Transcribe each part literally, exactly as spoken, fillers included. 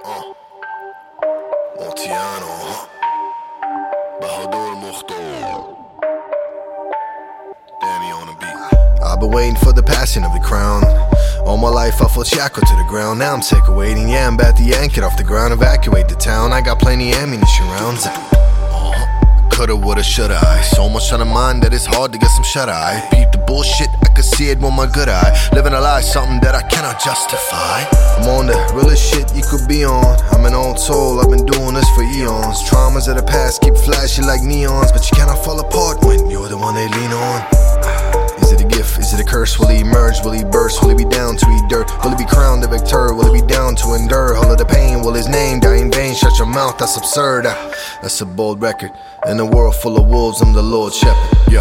uh. Montiano, huh? Bahadur Mukhtar. Danny on the beat. I've been waiting for the passing of the crown. All my life I felt shackled to the ground. Now I'm sick of waiting, yeah, I'm about to yank it off the ground. Evacuate the town, I got plenty ammunition rounds. uh, Coulda, woulda, shoulda I. So much on the mind that it's hard to get some shut-eye. Peep the bullshit, I could see it with my good eye. Living a lie, something that I cannot justify. I'm on the realest shit you could be on. I'm an old soul, I've been doing this for eons. Traumas of the past keep flashing like neons, but you cannot fall apart when you're the one they lean on. Is it a gift? Is it a curse? Will he emerge? Will he burst? Will he be down to eat dirt? Will he be crowned a victor? Will he be down to endure all of the pain? Will his name die in vain? Shut your mouth, that's absurd. ah, That's a bold record. In a world full of wolves, I'm the Lord Shepherd. Yeah.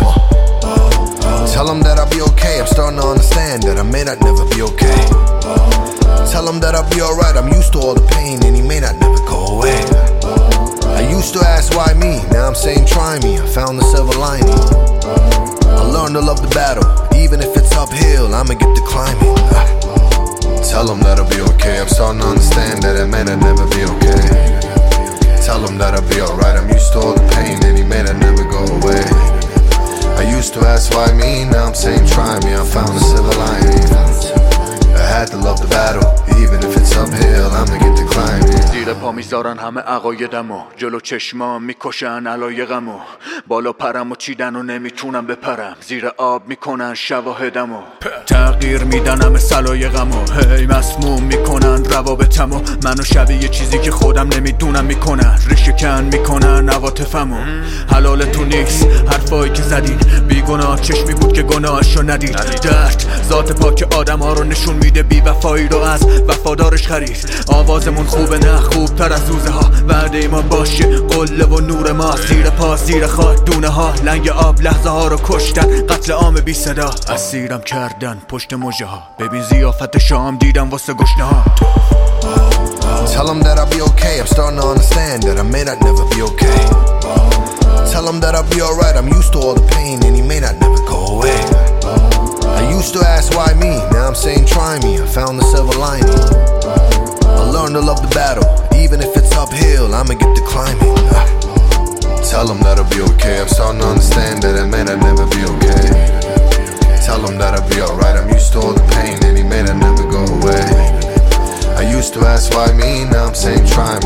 Tell him that I'll be okay. I'm starting to understand that I may not never be okay. Tell him that I'll be alright. I'm used to all the pain and he may not never go away. I used to ask why me, now I'm saying try me. I found the silver lining. I learned to love the battle, even if it's uphill, I'ma get to climbing. ah. Tell him that I'll be okay. I'm starting to understand that it may not never be okay. Tell him that I'll be alright. I'm used to all the pain and he may not never go away. I used to ask why me, now I'm saying try me. I found the silver lining. I had to love the battle, even if it's uphill, I'ma get to climbing. زیر پا میذارن همه عقایدمو، جلو چشمام میکشن علایقمو، بالا پرم و چیدن و نمیتونم بپرم، زیر آب میکنن شواهدمو، تغییر میدن همه سلایقمو، هی مسموم میکنن روابطمو، منو شبیه یه چیزی که خودم نمیدونم میکنن، ریشه کن میکنن عواطفمو. حلال تو نیست حرفایی که زدین، بیگناه چشمی بود که گناهشو ندید. درد ذات پاک آدم ها رو نشون میده، بی وفایی رو از وفادارش خرید. آوازمون خوبه نه خوب تر از روزه ها، وعده ما باشه قله و نور ما، زیر پا زیر خاک دونه ها، لنگ آب لحظه ها رو کشتن، قتل عام بی صدا اسیرم کردن پشت مژه ها، ببین زیافت شام دیدم واسه گشنه ها. Tell him that I'll be okay. I'm starting to understand that I may not never be okay. Tell him that I'll be alright. I'm used to all the pain and he may not never go away. I used to ask why me, now I'm saying try me. I found the silver lining. I learned to love the battle, even if it's uphill, I'ma get to climbing. ah. Tell him that I'll be okay. I'm starting to understand that it may not never be okay. Tell him that I'll be alright. I'm used to all the pain and he may not never go away. I used to ask why me, now I'm saying try me.